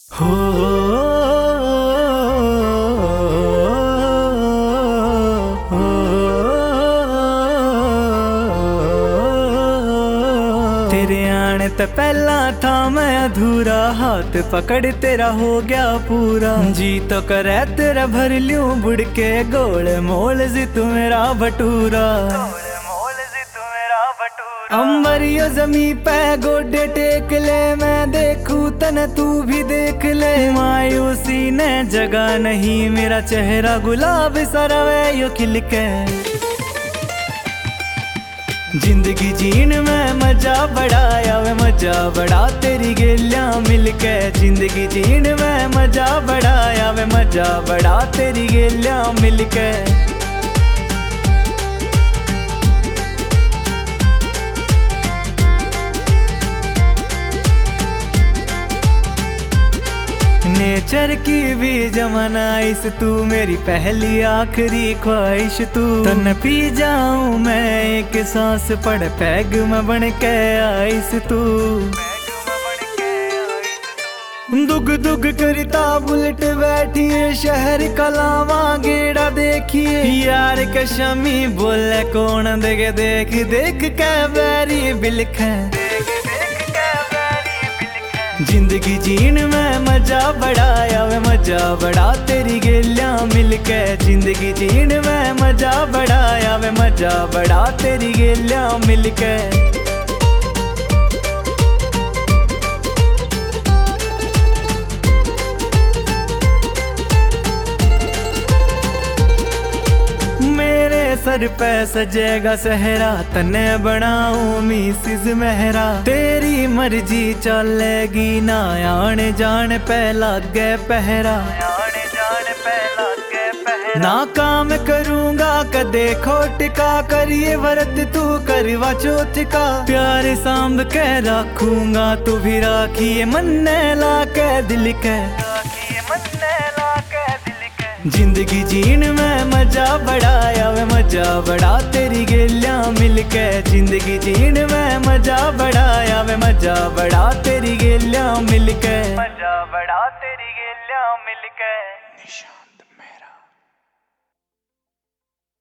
तेरे आने तो पहला था मैं अधूरा, हाथ पकड़ तेरा हो गया पूरा। जी तो करे तेरा भर लूं बुड़ के, गोल मोल जी तू मेरा भटूरा। अंबरियो जमी पे गोडे टेक ले, मैं देखूं तन तू भी देख ले। मायूसी ने जगह नहीं, मेरा चेहरा गुलाब सा रवे यो खिल के। जिंदगी जीन में मजा बढ़ाया वे मजा बड़ा तेरी गेलियां मिलके। जिंदगी जीन में मजा बढ़ाया वे मजा बड़ा तेरी गेलियां मिलके। नेचर की भी जमानाइश तू, मेरी पहली आखिरी ख्वाहिश तू। तन पी जाऊं मैं एक सांस पड़, पैग में बन के आइस तू। दुग दुग करता बुलेट बैठिए, शहर का लावा गेड़ा देखिए। यार के शमी बोले कौन देखे, देख देख के बैरी बिलखे। जिंदगी जीन में मजा बढ़ाया वे मजा बड़ा तेरी गेलियां मिलके। जिंदगी जीन में मजा बढ़ाया वे मजा बड़ा तेरी गेलियां मिलके। सर पे सजेगा सहरा, तने बनाऊं मिसिस मेहरा। तेरी मर्जी चलेगी ना, आने जान पे लागे पहरा। ना काम करूंगा कदे खोट का, करिए व्रत तू करवा चौथ का। प्यार सांभ के रखूंगा, तू भी राखिए मन्ने ला के दिल के। जिंदगी जीन में मजा बढ़ाया वे मजा बड़ा तेरी गेलियां मिलके। जिंदगी जीन में मजा बढ़ाया वे मजा बड़ा तेरी गेलियां मिलके। मजा बड़ा तेरी गेलियां मिलके।